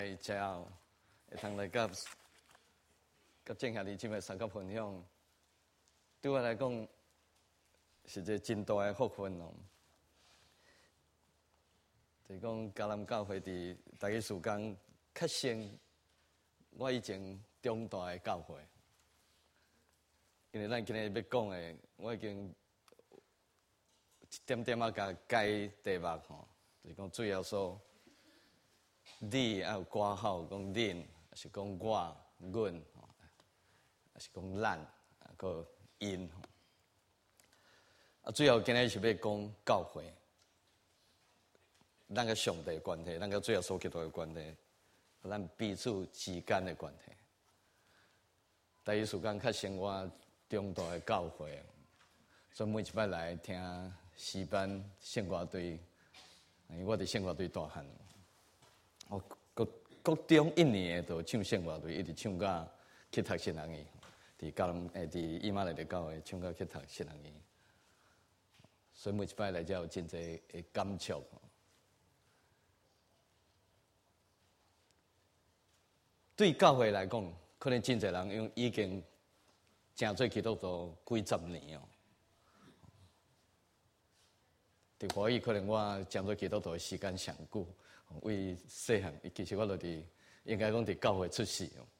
之后会通来甲正兄弟姊妹三角分享，对我来讲是一个真大的福分哦。就是讲迦南教会伫大家时间较先，我以前中大的教会，因为咱今日要讲的，我已经一点点甲改题目吼，就是讲主要说。你还有挂号，讲恁，还是讲我、阮，还是讲咱，个因。主要今日是要讲教会，咱甲上帝的关系，咱甲主要所基督的关系，咱彼此之间的关系。第一时间较生活中大的教会，所以每一摆来听诗班圣歌队，因为我伫圣歌队大汉。国中一年都唱圣歌队，一直唱到去读新人医，伫伊玛内的教会唱到去读新人医，所以每一摆来才有真侪的感触。对教会来讲，可能真侪人已经真做基督徒几十年哦。伫华语可能我真做基督徒的时间上久。为细汉，其实我就应该讲伫教会出世哦。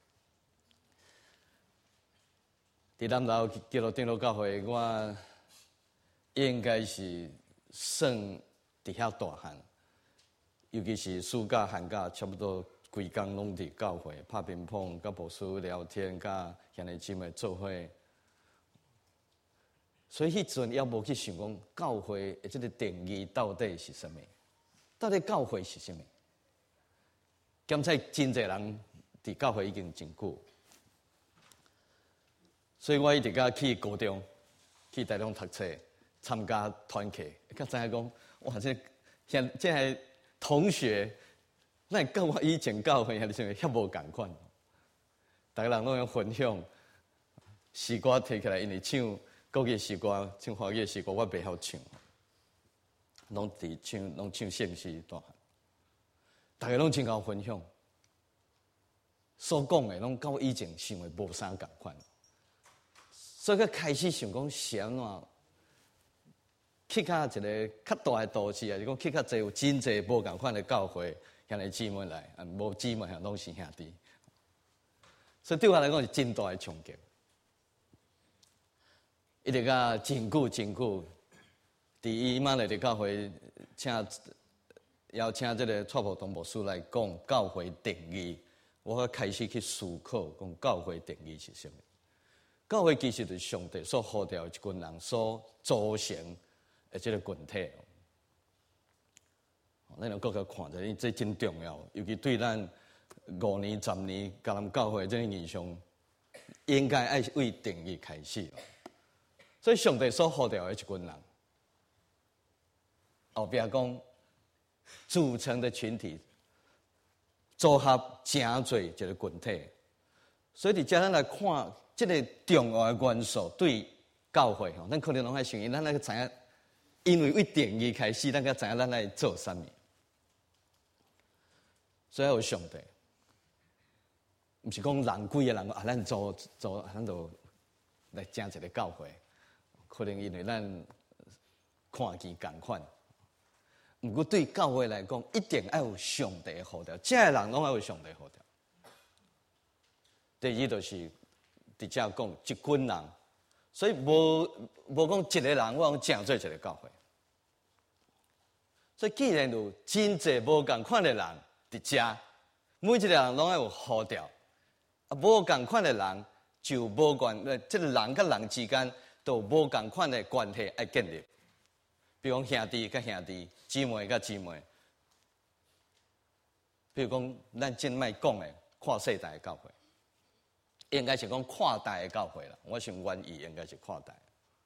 伫南投基督长老教会，我应该是算伫遐大汉，尤其是暑假、寒假，差不多规工拢伫教会拍乒乓、甲牧师聊天、甲兄弟姊妹做伙。所以迄阵也无去想讲教会的这个定义到底是啥物。到底教会是啥物？检测真侪人伫教会已经真久，所以我一直甲去高中、去台中读册，参加团契，才知影讲，哇！这些同学，那跟我以前教会还是遐无共款。大家人拢用分享诗歌摕起来，因为唱国语诗歌、唱华语诗歌，我袂晓唱。拢唱圣诗大汉，大家拢真够分享，所讲的拢甲我以前想的无啥共款，所以佢开始想讲是安怎去到一个较大的都市，还是讲去较济有真济无共款的教会，兄弟姊妹来，无姊妹拢是兄弟，所以对我来讲是真大的冲击，一直到真久。伫伊妈来的教会，邀请这个蔡普东牧师来讲教会定义，我开始去思考，讲教会定义是啥物？教会其实就是上帝所呼召一群人所组成的这个群体。咱用各个看者，这真重要，尤其对咱5年、10年甲咱教会这个印象，应该爱为定义开始。所以上帝所呼召的一群人。后壁讲组成的群体组合真多一个群体，所以伫遮咱来看这个重要的元素对教会吼，咱可能拢爱想，咱来知影，因为为定义开始，咱才知影咱来做啥物。所以有上帝，毋是讲人几个人啊，咱做，咱就来整一个教会，可能因为咱看见共款。不过对教会来讲，一定要有上帝的呼召，这个人拢要有上帝呼召。第二就是伫遮讲一群人，所以无讲一个人，我讲整做一个教会。所以既然有真济无共款的人伫遮，每一个人拢要有呼召，无共款的人就无这个人甲人之间都无共款的关系要建立。比如讲兄弟甲兄弟，姊妹甲姊妹。比如讲咱正卖讲的跨世代的教会，应该是讲跨代的教会啦。我想原意应该是跨代。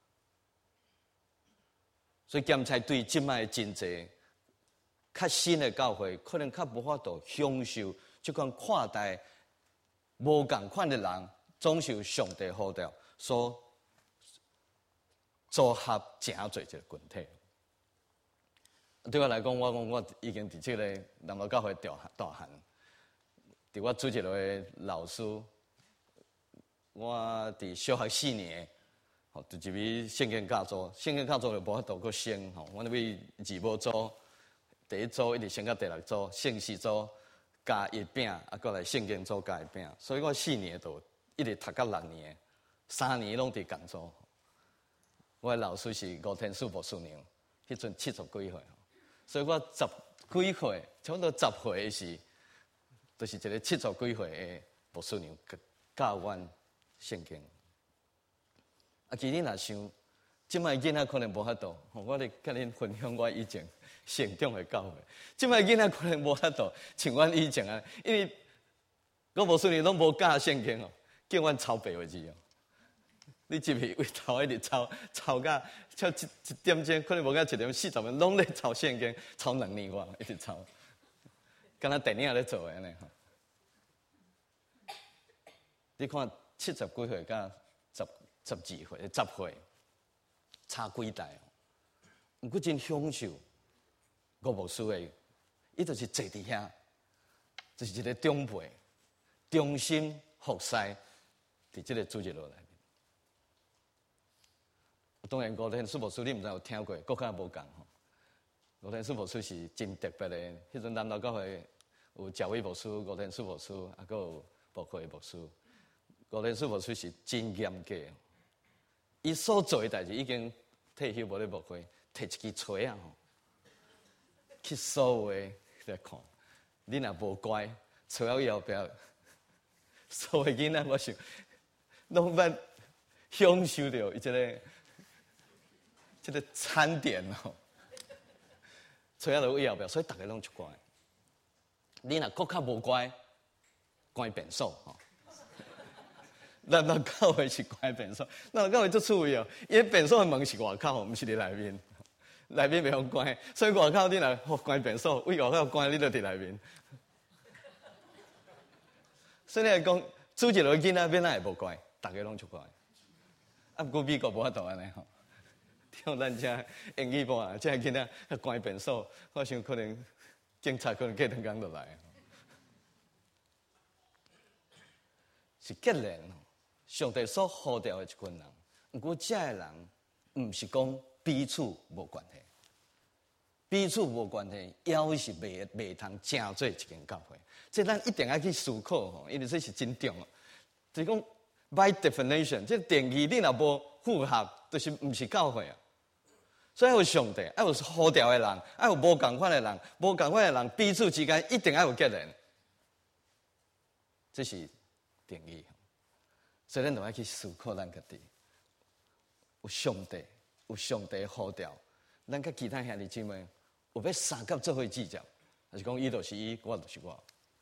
所以检查对即卖真济较新的教会，可能较无法度享受即款跨代无共款的人，总是有上帝呼召所组合真侪一个群体。对我来讲，我已经伫这个南投教会大汉， 伫我主席的老师，我伫小学4年，吼，就入去圣经教组，圣经教组就无法度搁升，吼，我入去字母组，第一组一直升到第6组，圣诗组加一饼，啊，过来圣经组加一饼，所以我4年都一直读到6年，3年拢伫共组。我的老师是吴天树博士娘，迄阵70几岁，所以我10几岁，差不多10岁的时，就是一个70几岁的博士娘教阮圣经。啊，其实若想，即摆囡仔可能无法度，我咧甲恁分享我以前成长的教会。即摆囡仔可能无法度像阮以前啊，因为我博士娘拢无教圣经哦，叫阮抄白话字哦。你入去位头一直抄到一点钟，可能无到1点40分，拢咧抄圣经，抄2年外，一直抄，敢若电影咧做安尼吼。你看70几岁甲12岁、10岁，差几代哦。毋过真享受吴牧师的，伊就是坐伫遐，就是一个长辈，忠心服侍伫即个主日落来。当然，吴天树牧师你毋知有听过，国较无共吼。吴天树牧师是真特别的，迄阵南投教会有教委牧师、吴天树牧师，啊，佫有牧会牧师。吴天树牧师是真严格，伊所做的代志已经退休无咧牧会，摕一支锤啊吼，去扫的来看。你若无乖，找到伊后壁，所有囡仔我想，拢捌享受到伊这个餐点哦，找到有伊后壁，所以大家拢足乖。你若国较无乖，关便所吼。咱教会是关便所，咱教会足趣味哦。伊便所的门是外口，毋是伫内面，内面袂用关，所以外口你若关便所，为外口关，你就伫内面。所以来讲，主日落囡仔变哪会无乖，大家拢足乖。啊，不过美国无法度安尼吼。像咱遮英语部啊，遮囡仔关便所，我想可能警察可能过2工就来。是结连，上帝所呼召的一群人。不过，这个人毋是讲彼此无关系，彼此无关系，也是袂通正做一间教会。这咱一定要去思考吼，因为这是真重要。就是讲 by definition， 这定义你若无符合，就是毋是教会啊。所以有上帝，要有呼召的人，要有无共款的人，无共款的人彼此之间一定要有结连，这是定义。所以咱就要去思考咱家己，有上帝的呼召，咱甲其他兄弟姊妹有要三甲做伙计较，还是讲伊就是伊，我就是我。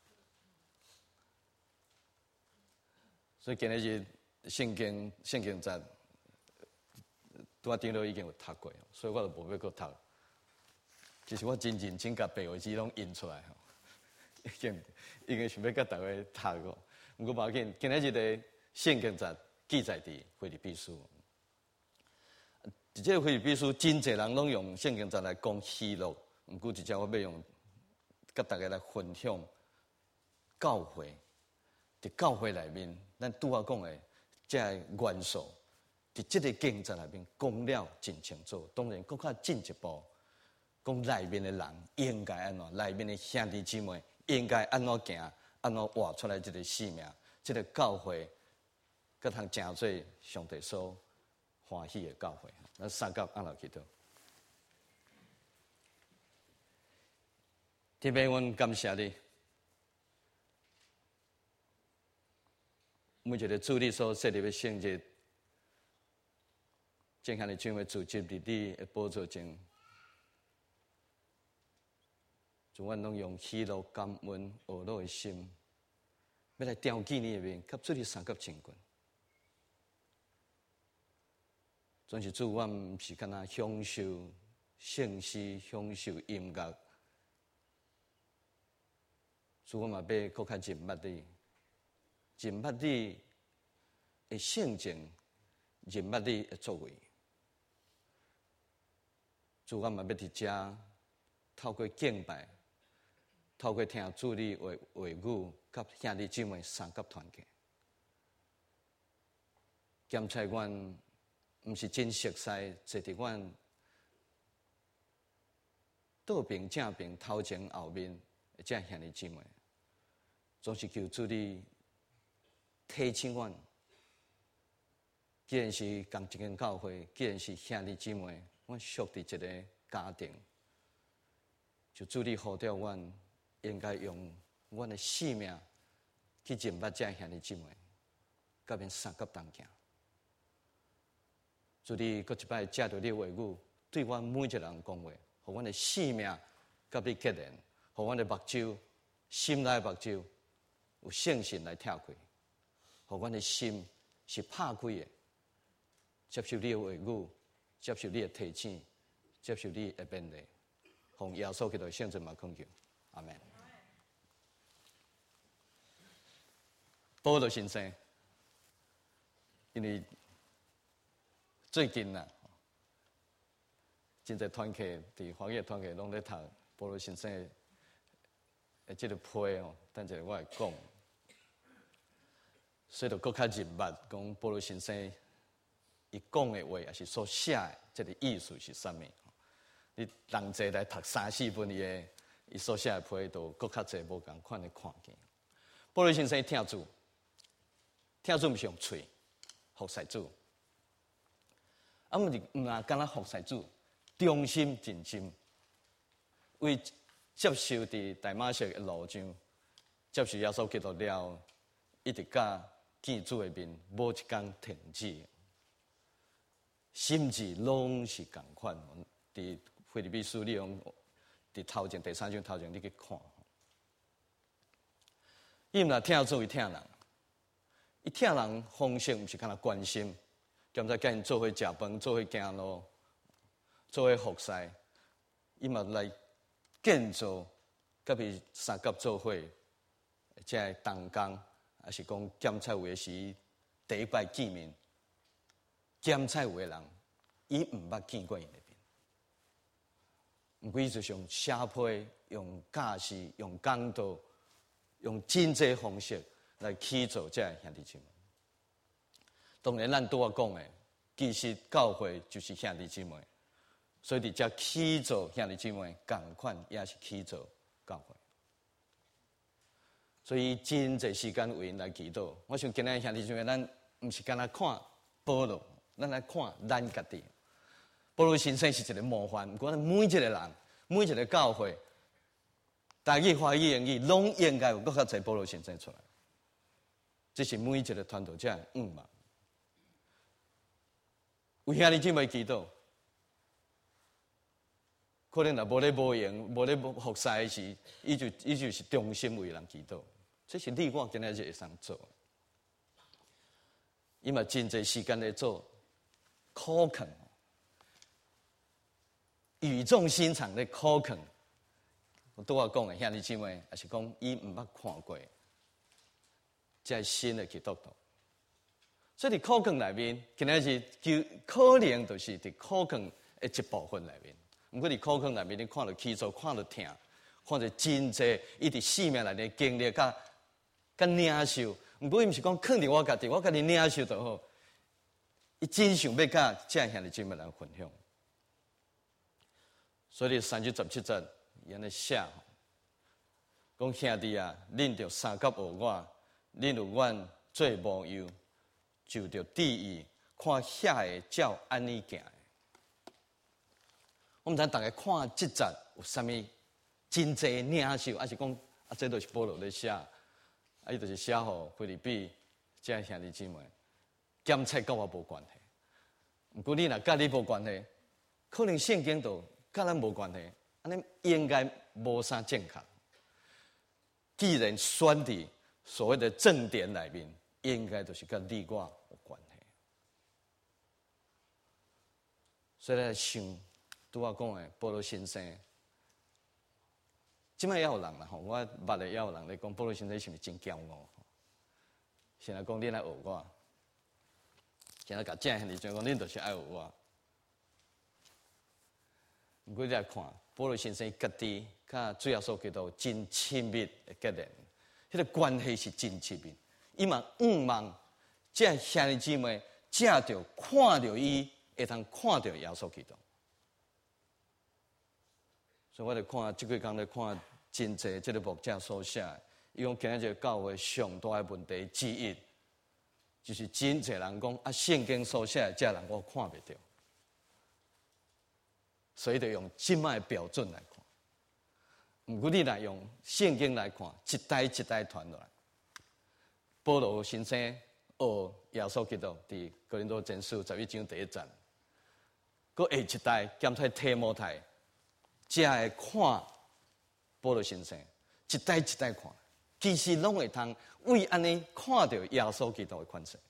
所以今日日圣经节。我顶落已经有读过，所以我就无要搁读。其实我真认真甲白话字拢印出来吼，已经想要甲大家读过。不过无要紧，今日的圣经节记载伫腓立比书。伫这个腓立比书，真侪人拢用圣经节来讲喜乐，不过真正我要用甲大家来分享教会。伫教会内面，咱拄仔讲的这元素。伫这个经节内面讲了真清楚，当然更较进一步，讲内面的人应该安怎，内面的兄弟姊妹应该安怎行，安怎活出来这个使命，这个教会，佮通成做上帝所欢喜的教会。咱三甲按落祈祷，天父，阮感谢你，每一个主你所设立的圣日。正向的将会组织伫你的宝座前，就阮拢用喜乐、感恩、懊恼的心，要来调记你的面，给出你三甲千quyền。全是主，我毋是干那享受圣诗、享受音乐，主我嘛要搁较认捌你，认捌你的性情，认捌你的作为。主，我嘛要伫遮透过敬拜， 透过听主你话语，甲兄弟姊妹三甲团结。检察阮毋是真熟悉，坐伫阮倒边正边头前后面，这兄弟姊妹，总是求主你提醒阮。既然是同一间教会，既然是兄弟姊妹，阮属伫一个家庭，就主你呼召阮，应该用阮的性命去认捌这兄弟姊妹，甲因三甲同行。主你搁一摆借着你话语，对阮每一个人讲话，互阮的性命甲你结连，互阮的目睭、心内的目睭有圣神来跳开，互阮的心是拍开的。接受你的话语，接受你的提醒，接受你的勉励，奉耶稣基督的圣名恳求，阿门。保罗先生，因为最近啊，真侪团契伫华语团契拢咧读保罗先生的这个批哦，等下我会讲，所以就更较认捌讲保罗先生。伊讲的话，也是所写的，这个意思是啥物？你人侪来读3-4本伊所写的批，都更较侪无共款的看见。保罗先生听主毋是用嘴服侍主，毋若干那服侍主，忠心尽心，为接受伫大马色的路上，接受耶稣基督了，一直甲见主的面，无一天停止。心智拢是共款，伫腓立比书你用伫头前第3章头前你去看，伊毋若听主，伊听人，伊听人方式毋是干那关心，兼在甲因做伙食饭，做伙行路，做伙服侍，伊嘛来建造，甲伊三甲做伙，即同工，还是讲检察会时第一摆见面。检察有的人，伊毋捌见过因的面，毋过伊就是用写批、用教示、用讲道、用真济方式来起造这兄弟姊妹。当然，咱拄仔讲的，其实教会就是兄弟姊妹，所以伫遮起造兄弟姊妹，共款也是起造教会。所以真济时间为因来祈祷。我想今日兄弟姊妹，咱毋是干那看保罗。咱来看咱家己，保罗先生是一个模范。不过，咱每一个人、每一个教会，大家华语英语，拢应该有更较侪保罗先生出来。这是每一个传道者愿望。为兄弟姊妹祈祷，可能若无咧无用、无咧服侍的时，伊就是忠心为人祈祷。这是你我今日就会当做。伊嘛真侪时间来做。苦恳，语重心长的苦恳。我拄仔讲的兄弟姊妹，也是讲伊毋捌看过，这新的基督徒。所以伫苦恳内面，今仔日就可能就是伫苦恳的一部分内面。毋过伫苦恳内面，你看到起初，看到听，看到真济伊伫生命内面经历甲领受。毋过伊毋是讲肯定我家己领受就好。伊真想要甲这兄弟姊妹人分享，所以37节伊安尼写，讲兄弟啊，恁着三甲学我，恁有阮做无忧，就着注意看遐个照安尼行。我毋知大家看这节有啥物真济领受，还是讲这都是保罗咧写，伊就是写互腓立比这兄弟姊妹。检测跟我无关系，不过你若甲你无关系，可能圣经都甲咱无关系，安尼应该无啥正确。既然选伫所谓的正典内面，应该就是甲你我有关系。所以来想，拄我讲的保罗先生，即摆也有人啦吼，我捌的也有人咧讲保罗先生是毋是真骄傲？现在讲你来学我。现在甲正兄弟讲，恁就是爱有我。毋过你来看， 保罗先生家己甲主耶稣基督真亲密的结连，迄个关系是真亲密。伊嘛望这兄弟姊妹借着看到伊，会通看到耶稣基督。所以我哋看即几工咧看真济即个牧者所写，伊讲今日教会上大的问题之一，就是真济人讲啊，圣经所写这人我看袂到，所以就用即卖标准来看。毋过你若用圣经来看，一代一代传落来。保罗先生学耶稣基督伫哥林多前书11章第1节，佮下一代兼替提摩太。才会看保罗先生，一代一代看，其实拢会通为安尼看到耶稣基督的款式。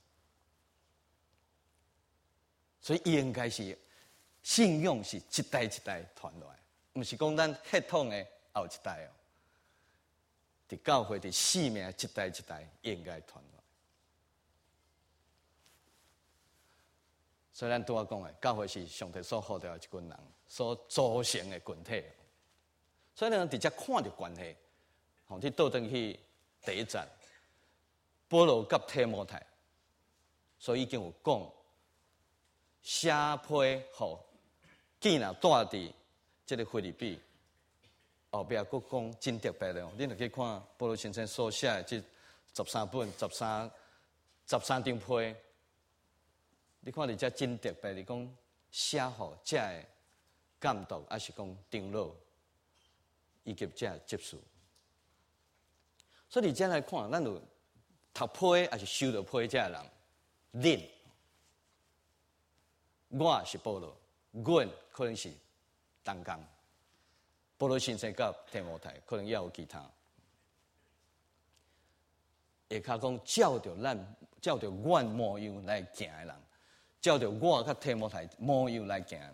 所以应该是信仰是一代一代传落来，毋是讲咱血统的后一代哦。伫教会伫生命一代一代应该传落来。所以咱拄仔讲的，教会是上帝所呼召的一群人所组成的群体。所以咱直接看到关系，吼，去倒转去第1节，保罗甲提摩太，所以已经有讲，写批互既然住伫即个腓立比，后壁佫讲真特别的，恁若去看保罗先生所写的即13本、13张批。你看你遮真特别，你讲写互遮的监督，还是讲长老，以及遮接受。所以你遮来看，咱有读批还是收到批遮的人，恁，我是保罗，阮可能是同工。保罗先生甲提摩太，可能也有其他。下骹讲照着阮模样来行的人。照着我甲提摩太模样来行，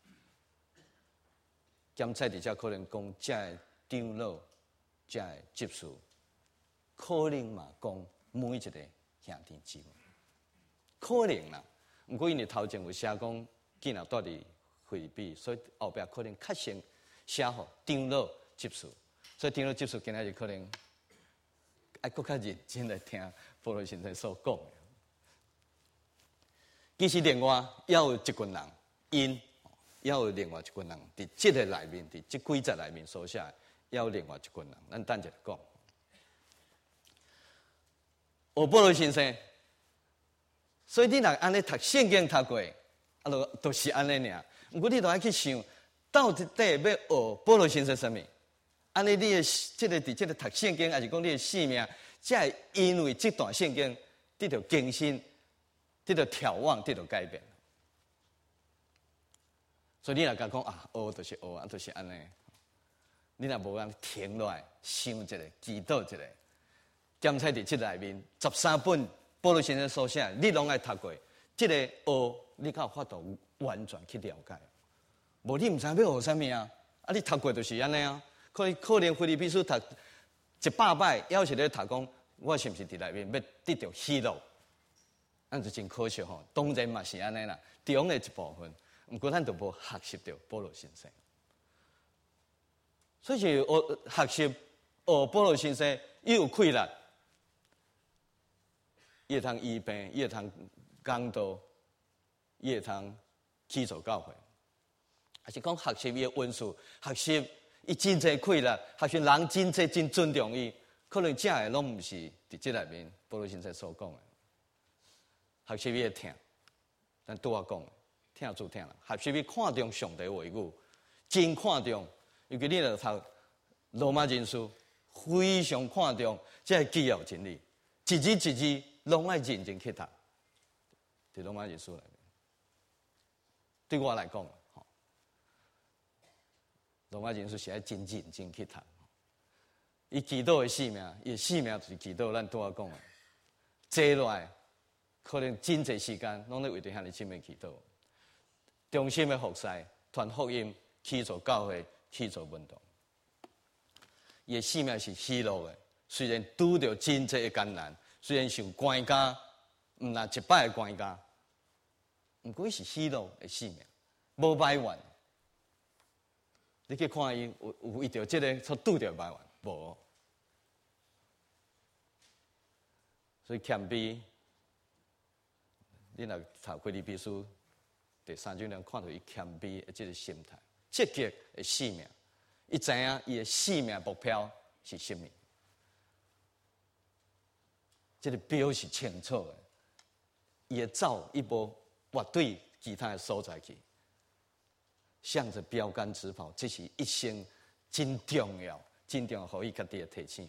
检测伫遮可能讲遮的长老、遮的执事，可能嘛讲每一个兄弟姊妹，可能啦。毋过因为头前有写讲，既然住伫腓立比，所以后壁可能较先写互长老、执事，所以长老、执事今仔日可能爱搁较认真来听保罗先生所讲的。其实另外也有一群人，因也有另外一群人，伫即个内面，伫即几节内面所写，也有另外一群人。咱等一下讲。保罗先生，所以你若安尼读圣经读过，啊，就是安尼尔。毋过你都爱去想，到底要学保罗先生什么？安尼你的即个伫即个读圣经，还是讲你的生命，才会因为这段圣经得到更新。得到眺望，得到改变。所以你若甲讲啊，学就是学啊，就是安尼。你若无通停落来想一下，祈祷一下，检测伫即内面13本保罗先生所写，你拢爱读过。即个学，你才有法度完全去了解。无你毋知要学啥物啊？啊，你读过就是安尼啊。可能腓立比书读100摆，要是咧读讲，我是毋是伫内面要得到喜乐？咱就真可惜吼，当然嘛是安尼啦，中的一部分。毋过咱就无学习到保罗先生，所以是学习保罗先生，伊有气力，伊会通医病，伊会通讲道，伊会通起造教会，还是讲学习伊的文字，学习伊真济气力，学习人真济真尊重伊，可能正的拢毋是伫即内面保罗先生所讲的。学习伊听，咱拄仔讲，听就听啦。学习伊看重上帝话语，真看重。尤其你若读罗马人书，非常看重这基要真理，一字一字拢爱认真去读。伫罗马人书内面，对我来讲，罗马人书是爱真认真去读。伊祈祷的生命，伊的生命就是祈祷。咱拄仔讲的，坐落来。可能真侪时间，拢咧为着向你姊妹祈祷，衷心的服侍，传福音，去做教会，去做运动。伊的生命是喜乐的，虽然拄着真侪的艰难，虽然受关家，毋若一摆的关家，毋过伊是喜乐的生命，无埋怨。 你去看伊有为着这个所拄着麻烦无？所以谦卑，你若读腓立比书第3章，能看到伊谦卑的这个心态，积极的使命。伊知影伊的使命目标是什么，这个标是清楚的。伊会走一步，或对其他的所在去，向着标杆直跑，这是一生真重要、真重要，互伊家己的提醒。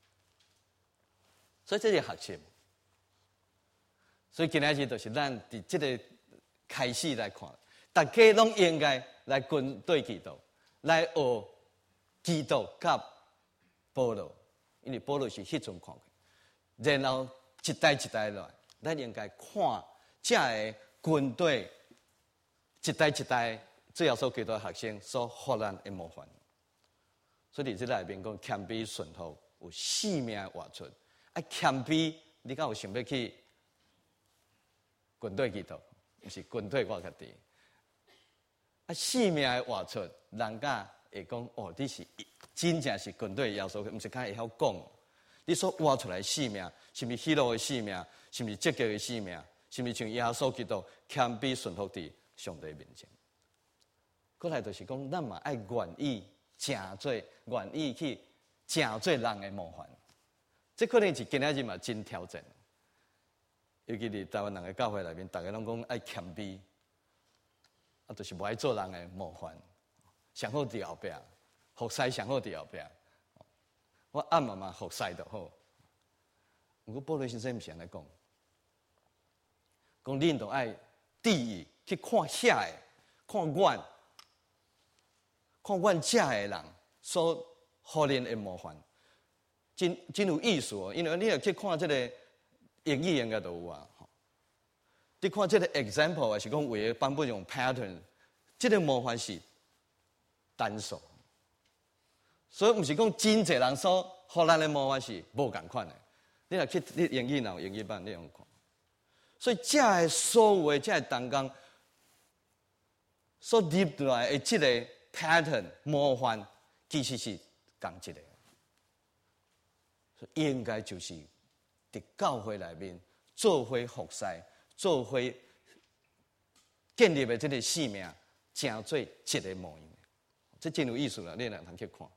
所以这是学习。所以今仔日就是咱伫这个开始来看，大家拢应该来跟对基督，来学基督甲保罗，因为保罗是迄阵看过，然后一代一代来，咱应该看这个军队一代一代最后所基督的学生所互咱的模范。所以伫这内面讲谦卑顺服，有使命的活出。啊，谦卑，你敢有想要去军队基督？毋是军队我家己。啊，使命的活出，人家会讲哦，你是真正是军队要素，毋是较会晓讲。你所活出来的使命，是毋是喜乐的使命？是毋是积极的使命？是毋是像耶稣基督谦卑顺服伫上帝面前？过来就是讲，咱嘛爱愿意成做，愿意去成做人的模范。这可能是今仔日嘛真挑战，尤其伫台湾人的教会内面，大家拢讲爱谦卑，啊，就是无爱做人的模范，上好伫后壁，服侍上好伫后壁。我暗嘛嘛服侍就好。不过保罗先生毋是安尼讲，讲恁都爱第一去看遐个，看阮遮个人所互恁的模范。真有意思哦，因为你若去看这个英语应该都有啊。你看这个 example 还是讲为了版本用 pattern， 这个模范是单数，所以不是讲真侪人所互咱的模范是无共款的。你若去你英语有英语版，你用看。所以这个所有的这个当工所立出来的这个 pattern 模范，其实是共一个。应该就是伫教会内面做伙服侍，做伙建立的这个使命，成做一个模样。这真有意思啦，你若通去看。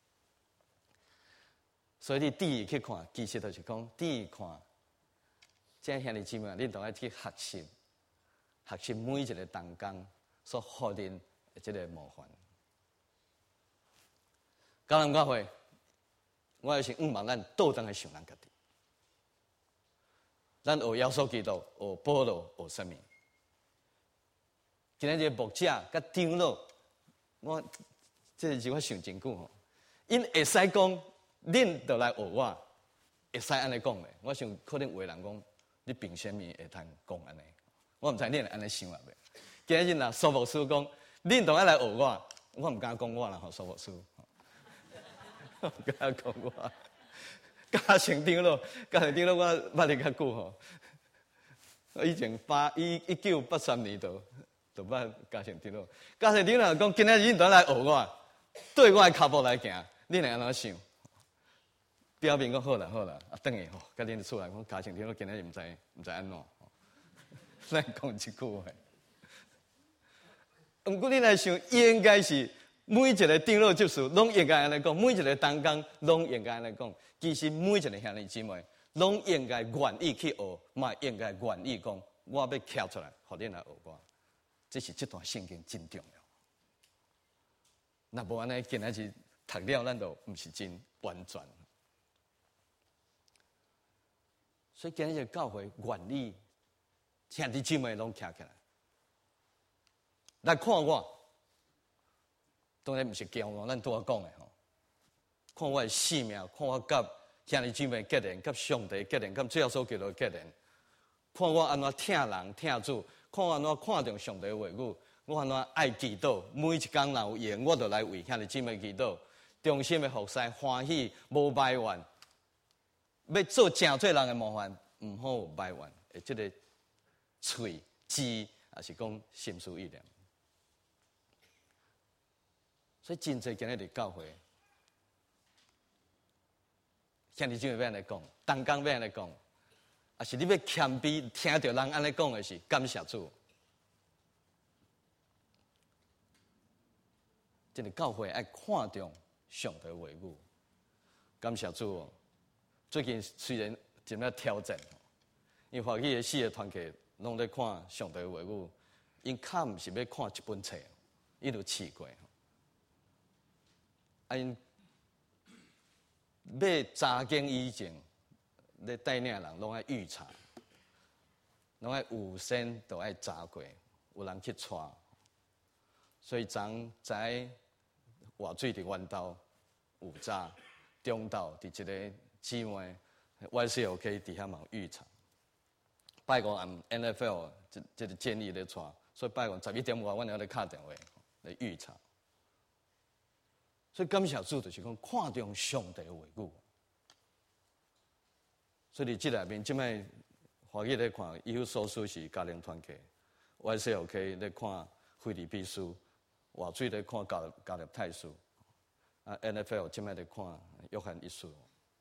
所以你第一去看，其实就是讲第一看，这兄弟姊妹，恁都要去学习每一个当工所互恁的这个模范。教人教会。我也是望咱倒转来想咱家己，咱学耶稣基督，学保罗，学什么？今仔日牧者甲长老，我这是我想真久吼，因会使讲，恁就来学我，会使安尼讲的。我想可能有的人讲，你凭什么会通讲安尼？我毋知恁安尼想啊袂？今仔日若苏牧师讲，恁就要来学我毋敢讲我啦，吼苏牧师。甲讲我，嘉诚长老，我捌你较久吼。我以前1983年就捌嘉诚长老。嘉诚长老讲，今仔日你来学我，对我的脚步来行，你会安怎想？表面讲好啦，啊，等下吼，甲恁出来讲，嘉诚长老今仔日毋知安怎，咱讲一句话。毋过你来想，应该是。每一个长老就是拢应该安尼讲，每一个当工拢应该安尼讲。其实每一个兄弟姊妹拢应该愿意去学，嘛应该愿意讲，我要徛出来，互恁来学我。这是这段圣经真重要。若无安尼，今仔日读了，咱就毋是真完全。所以今日教会愿意兄弟姊妹拢徛起来，来看我。当然毋是骄傲，咱拄仔讲的吼。看我的使命，看我甲兄弟姊妹结连，甲上帝结连，甲最后所基督结连。看我安怎听人听主，看我安怎看重上帝的话语，我安怎爱祈祷。每一工若有闲，我就来为兄弟姊妹祈祷，衷心的服侍，欢喜无埋怨。要做正做人的模范，毋好有埋怨的这个喙舌，也是讲心思意念。 所以真侪今日伫教会，兄弟姊妹要安尼讲，同工要安尼讲，啊是你要谦卑，听到人安尼讲的是感谢主。这个教会爱看重上帝的话语，感谢主哦。最近虽然真在挑战，因为华语的4个团契拢在看上帝的话语，因较毋是要看一本册，因就试过。啊，因要查经以前，咧带领人拢爱预查，拢爱有先都爱查过，有人去带。所以昨在活水伫弯道有查，中道伫一个姊妹YCLK 底下嘛有预查。拜五暗 NFL 这个建议咧带，所以拜五11:5，阮要咧敲电话来预查。所以感谢主就是讲看重上帝的话语。所以即内面即摆华语咧看，以后所属是家庭团契 ，YCLK 咧看腓立比书，活水咧看加勒太书，啊 NFL 即摆咧看约翰一书。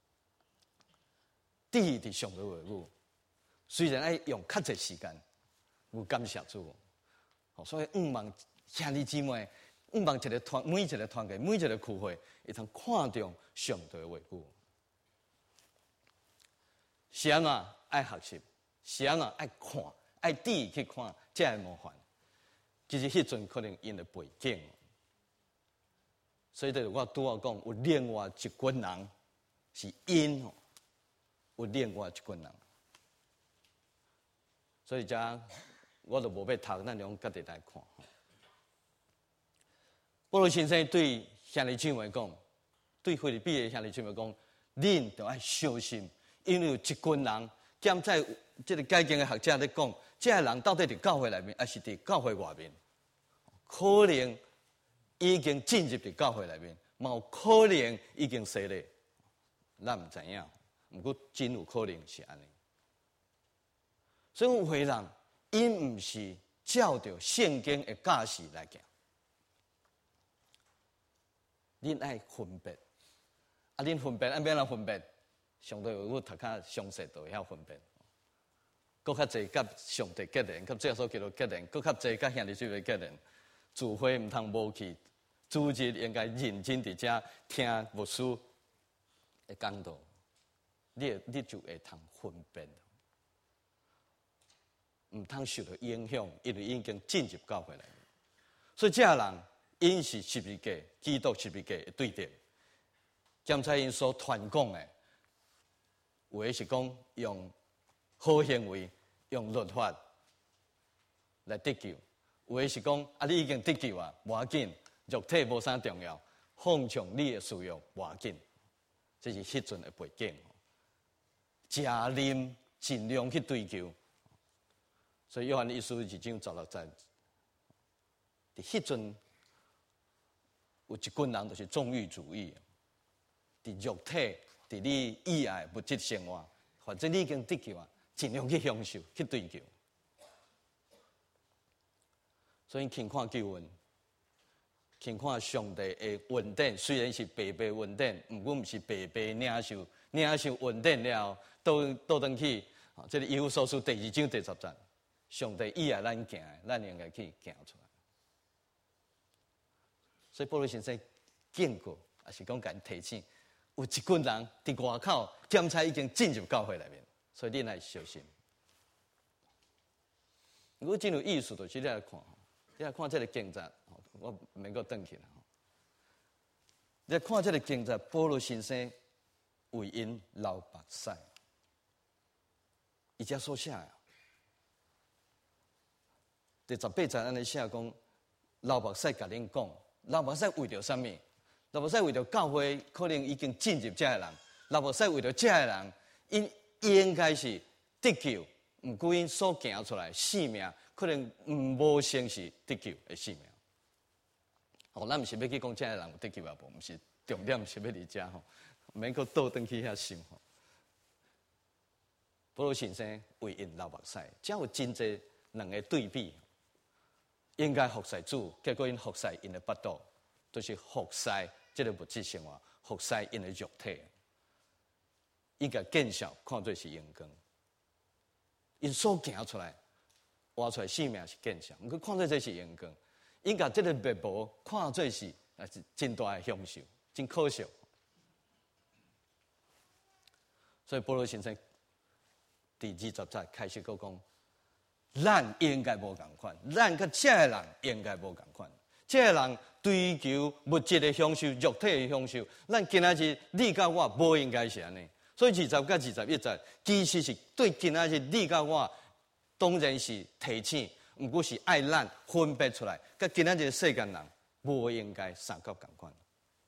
第一伫上帝话语，虽然爱用较侪时间，有感谢主，所以望兄弟姊妹。望一个团，每一个团契，每一个聚会，会通看重上帝的话语。是安怎爱学习，是安怎爱看，爱注意去看，才会模范。其实迄阵可能因的背景，所以我拄仔讲，有另外一群人是因哦，有另外一群人。所以遮我就无要读，咱用家己来看。保罗先生对兄弟姊妹讲，对腓立比的兄弟姊妹讲，恁就爱小心，因为有一群人，兼在这个解经的学者咧讲，这个人到底伫教会内面，还是伫教会外面？可能已经进入伫教会内面，嘛有可能已经洗礼，咱唔知影。不过真有可能是安尼。所以有些人，因唔是照着圣经的教示来行。恁爱分别，啊！恁分别按怎样分别？上帝我读较详细就会晓分别。搁较济甲上帝结连，甲耶稣基督结连，搁较济甲兄弟姊妹结连。聚会唔通无去，主日应该认真伫遮听牧师的讲道，你就会通分辨，唔通受到影响，因为已经进入教会来。所以这人。因是十字架，基督十字架的对照。检查因所传讲的，有的是讲用好行为、用律法来得救；有的是讲啊，你已经得救啊，无要紧，肉体无啥重要，放纵你的需要无要紧。这是迄阵的背景。食啉尽量去追求。所以约翰一书2章16节，伫迄阵。有一群人就是纵欲主义，伫肉体、伫你以外物质生活，反正你已经得救啊，尽量去享受、去追求。所以，请看救恩，请看上帝的恩典，虽然是白白恩典，不过毋是白白领受，领受恩典了后，倒转去，这个以弗所书第2章第10节，上帝以外咱行的，咱应该去行出来。所以保罗先生警告，也是讲甲提醒，有一群人伫外口检查已经进入教会内面，所以你来小心。如果真有意思，就是你来看，你来看这个经节，我免阁转去啦。你来看这个经节，保罗先生为因流目屎，伊遮所写的，第18节安尼写讲，流目屎甲恁讲。流目屎为着什么？流目屎为着教会可能已经进入这个人，流目屎为着这个人，因应该是得救，毋过因所行出来性命，可能无成是得救的性命。咱毋是要去讲这个人有得救啊，无，毋是重点是要伫遮吼，免阁倒转去遐想吼。保罗先生为因流目屎，只有真济两个对比。应该服侍主，结果因服侍因的巴肚， 就是服侍这个物质生活，服侍因的肉体，应该见效看做是阳光。因所行出来，活出来生命是见效，毋过看做这是阳光，应该这个灭亡看做是真大的享受，真可惜。所以保罗先生第20节开始讲，咱应该无共款，咱甲这个人应该无共款。这个人追求物质的享受、肉体的享受，咱今仔日你甲我无应该是安尼。所以20甲21节，其实是对今仔日你甲我当然是提醒，毋过是爱咱分别出来，甲今仔日世间人无应该三角共款。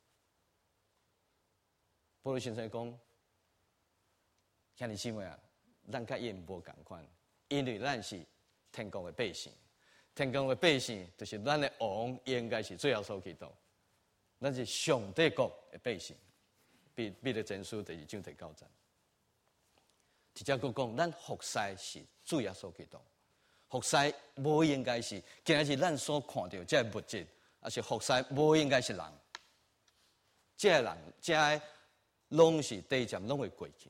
保罗先生讲，兄弟姊妹啊，咱甲因无共款，因为咱是天国的百姓。天国的百姓，就是咱的王，应该是最后所基督。咱是上帝国的百姓。彼得前书第2章第9节，直接佫讲，咱服侍是主耶稣基督。服侍无应该是今仔日咱所看到这物质，而是服侍无应该是人。这人，这拢是短暂，拢会过去。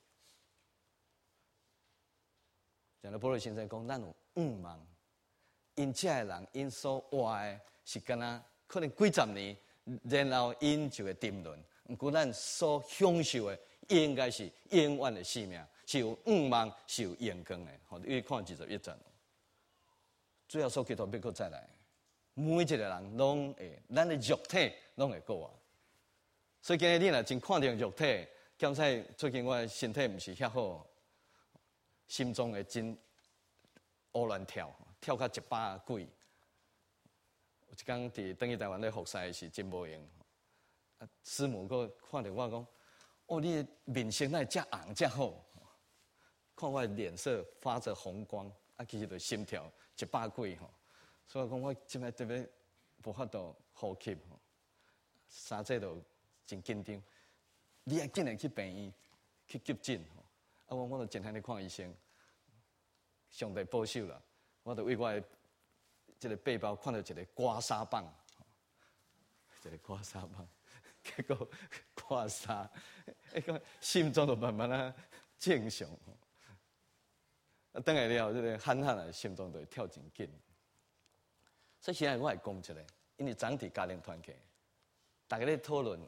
像保罗先生讲，咱有盼望。因这个人，因所活的是敢若可能几十年，然后因就会沉沦。毋过咱所享受的，应该是永远的生命，是有盼望，是有阳光的。好，你看21节，最后所基督要搁再来，每一个人拢会，咱的肉体拢会过啊。所以今日你若真看重肉体，刚才最近我的身体毋是遐好，心脏会真胡乱跳。跳到100几，有一天伫等于台湾咧服侍是真无用。师母佫看到我讲，哦，你的面色哪遮红遮好？看我的脸色发着红光，其实就心跳100几吼。所以讲我即摆特别无法度呼吸吼，三节都真紧张。你要紧来去病院去急诊吼，我就真向你看医生，上帝保守啦。我就为我的这个背包看到一个刮痧棒，一个刮痧棒，结果刮痧，心脏就慢慢啊正常。等下了，这个喊的心脏就会跳真紧。所以现在我来讲一个，因为整体家庭团契，大家咧讨论，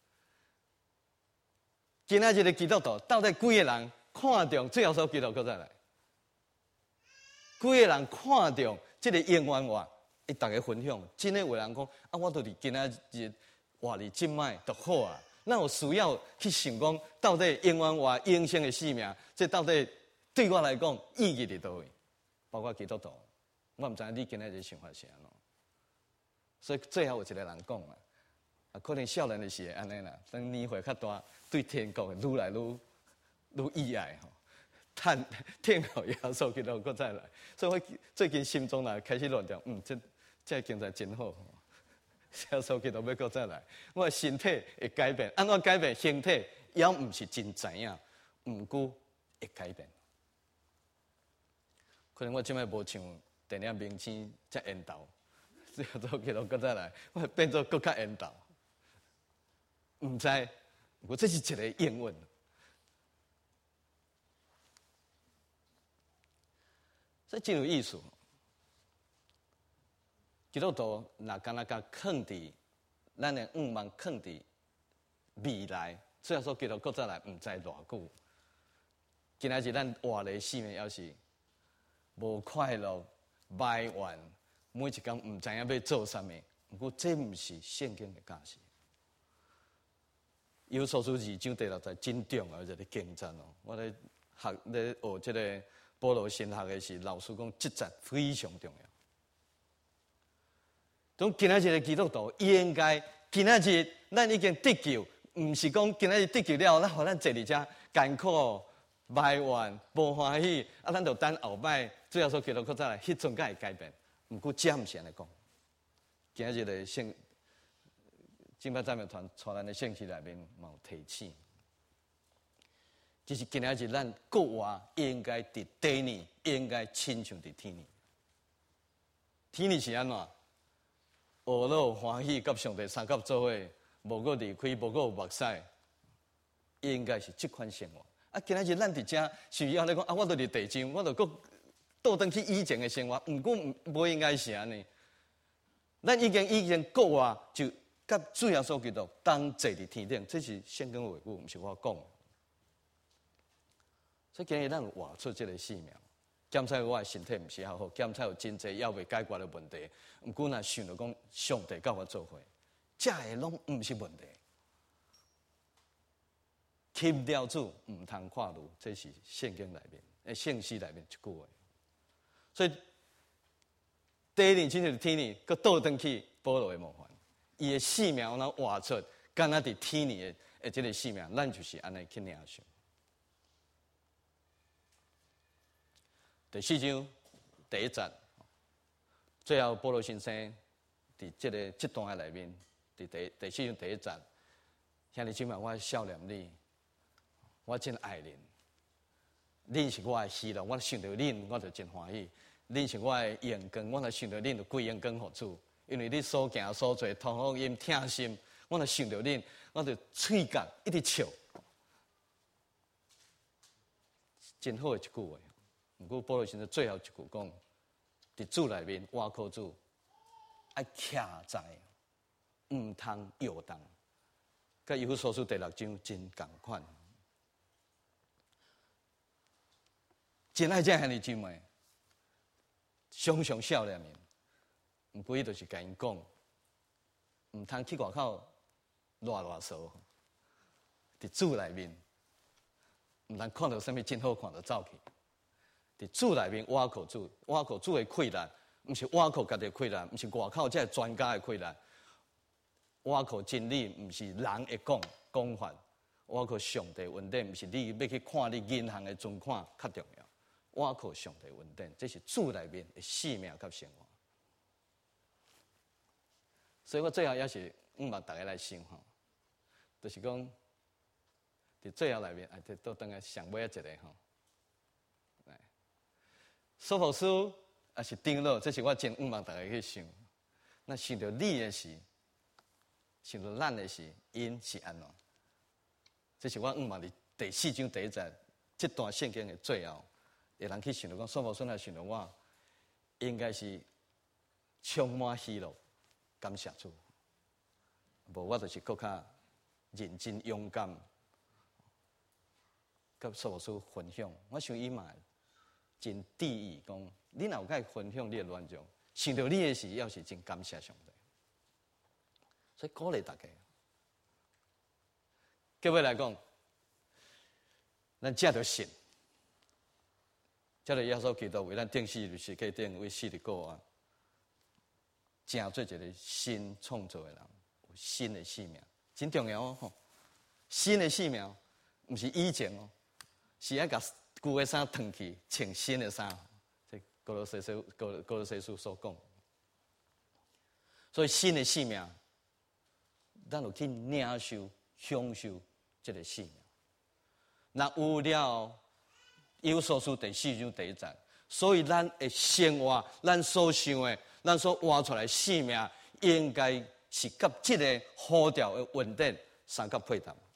今仔日的基督徒到底几个人看重最后所基督徒再来？几个人看重这个永远话，伊大家分享。真诶有人讲，我就是今仔日活哩今摆就好啊。那有需要去想讲，到底永远话永生的生命，这到底对我来讲意义伫倒位？包括基督徒，我毋知影你今仔日想法是安怎。所以最后有一个人讲啊，可能少年的时候安尼啦，等年岁较大，对天国愈来愈意爱吼。天后耶稣基督搁再来，所以我最近心中啦开始乱掉，这经济真好，耶稣基督要搁再来，我的身体会改变，安怎改变形体也毋是真知影，毋过会改变。可能我即摆无像电影明星遮缘投，耶稣基督搁再来，我会变做搁较缘投，毋知，不过这是一个应允。这真有意思。基督徒若敢若甲放伫咱的盼望放伫未来，最后说基督搁再来，毋知偌久。今仔日咱活的生命要是无快乐、埋怨，每一工毋知影要做啥物，不过这毋是圣经的价值。以弗所书2章第6节真重要一个经章哦，我咧学这个。保罗神学的是老师讲，这节非常重要。从今仔日的基督徒应该，今仔日咱已经得救，唔是讲今仔日得救了，咱互咱坐伫遮艰苦、埋怨、无欢喜，咱就等后摆最后说基督徒再来，迄阵才会改变。毋过这毋是安尼讲，今仔日的圣敬拜赞美团带咱的圣经内面有提醒。就是今仔日咱国话应该伫地呢，应该亲像伫天呢。天呢是安怎？ 懊恼欢喜，甲上帝三甲做伙，无过离开，无过有目屎，应该是这款生活。啊，今仔日咱伫遮是要咧讲啊，我都伫地上，我都搁倒转去以前的生活，毋过无应该是安尼。咱已经国外就甲主耶稣基督同坐伫天顶，这是圣经话语，毋是我讲。所以今日咱有活出这个使命。检测我的身体毋是较好，检测有真济要未解决的问题。毋过若想到讲上帝甲我做伙，这个拢毋是问题。欠了主毋通跨路，这是圣经内面、圣诗内面一句话。所以第一年，真就是天年，佮倒转去保罗的模范，伊的使命有哪活出，敢若伫天年的这个使命，咱就是安尼去领受。第4章第1节，最后保罗先生伫这段内面，伫第4章第1节，兄弟姊妹，我少年你，我真爱恁，恁是我的喜乐，我想到恁，我就真欢喜。恁是我的阳光，我若想到恁，就归阳光互主，因为你所行所做，同好因听心，我若想到恁，我就嘴角一直笑，真好的一句话。不过保罗先生最后一句讲，伫主内面活靠主，爱徛在，毋通摇动。甲以弗所书第6章真共款。真爱这兄弟姊妹，常常少年人，毋过伊就是甲因讲，毋通去外口乱说，伫主内面，毋通看到啥物真好看就走去。伫主内面挖靠主，挖靠主的困难，毋是挖靠家己的困难，毋是外口这专家的困难。挖靠真理，毋是人会讲法。挖靠上帝恩典，毋是你要去看你银行的存款较重要。挖靠上帝恩典，这是主内面的使命甲生活。所以我最后也是望大家来想吼，就是讲伫最后内面，倒等下上尾一个吼。所福书也是长老，这是我真望大家去想。那想到你的事，想到咱的事，因是安怎？这是我望伫第4章第1节这段圣经的最后，会人去想到讲，所福书也想到我，应该是充满喜乐，感谢主。无我就是搁较认真勇敢，甲所福书分享。我想伊嘛。真注意讲，你若有甲伊分享你的乱象，想到你的事，要是真感谢上帝，所以鼓励大家。各位来讲，咱这着信，这着耶稣基督为咱定死律师，可以定为死的个案，成做一个新创造的人，有新的使命，真重要哦！新的使命，毋是以前哦，是要甲。旧的衫脱去，穿新的衫。这哥罗西书所讲，所以新的使命，咱就去领受、享受这个使命。那有了以弗所书第4章第1节，所以咱的生活，咱所想的，咱所活出来的使命，应该是甲这个呼召的稳定相甲配搭。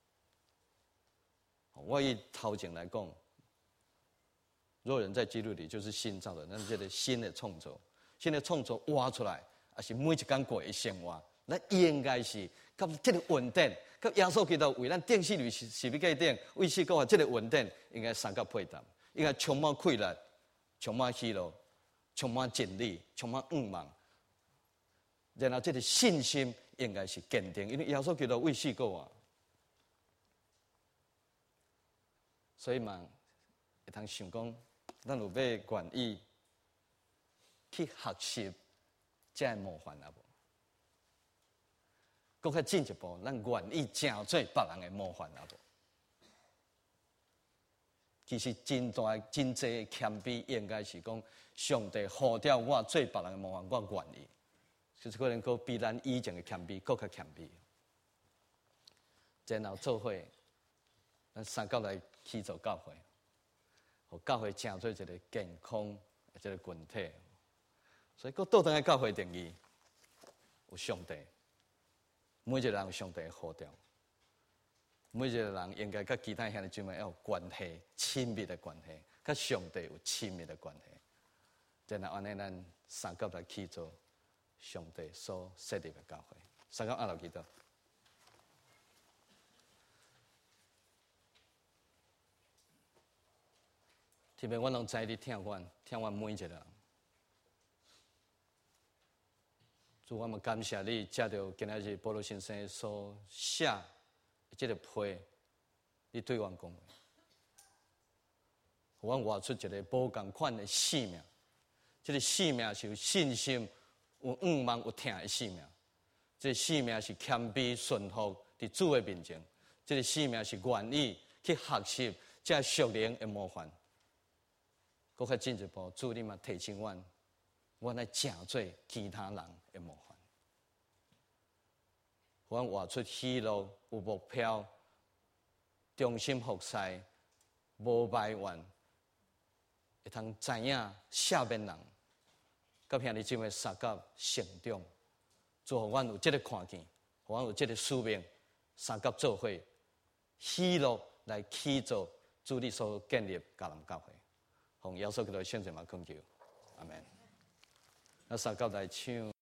我以头前来讲。若人在基督里，就是新造的，咱这个新的创造，新的创造挖出来，也是每一天过的生活，咱应该是甲这个稳定，甲耶稣基督为咱定死律是要计定，为是讲这个稳定应该相甲配搭，应该充满快乐，充满喜乐，充满真理，充满愿望。然后这个信心应该是坚定，因为耶稣基督为死过啊，所以嘛，会通想讲。咱有要愿意去学习这个模范啊无？搁较进一步，咱愿意成做别人的模范啊无？其实真大真济谦卑，应该是讲上帝呼召我做别人的模范，我愿意。就是可能搁比咱以前的谦卑搁较谦卑。然后做伙，咱三角来去做教会。教会成做一个健康的一个群体，所以佫倒转来教会定义， 有上帝，每一个人有上帝的呼召，每一个人应该甲其他兄弟姊妹要有关系，亲密的关系，甲上帝有亲密的关系。然后安尼，咱三甲来去做上帝所设立的教会。三甲按落祈祷。特别我拢知你听阮每一个人。主，我们感谢你，借着今仔日保罗先生所写这个批，你对阮讲话，互阮活出一个无共款的使命。这个使命是有信心、有仰望、有听的使命。这个使命是谦卑顺服伫主的面前。这个使命是愿意去学习这属灵的模范。搁较进一步，主你嘛提醒阮来正做其他人的模范。阮活出喜乐、有目标、忠心服侍、无埋怨，会通知影下面人，甲兄弟姊妹三甲成长，做互阮有这个看见，互阮有这个使命，三甲做伙，喜乐来去做主你所建立迦南教会。奉耶稣基督的圣名嘛恳求，阿门。那三甲来唱。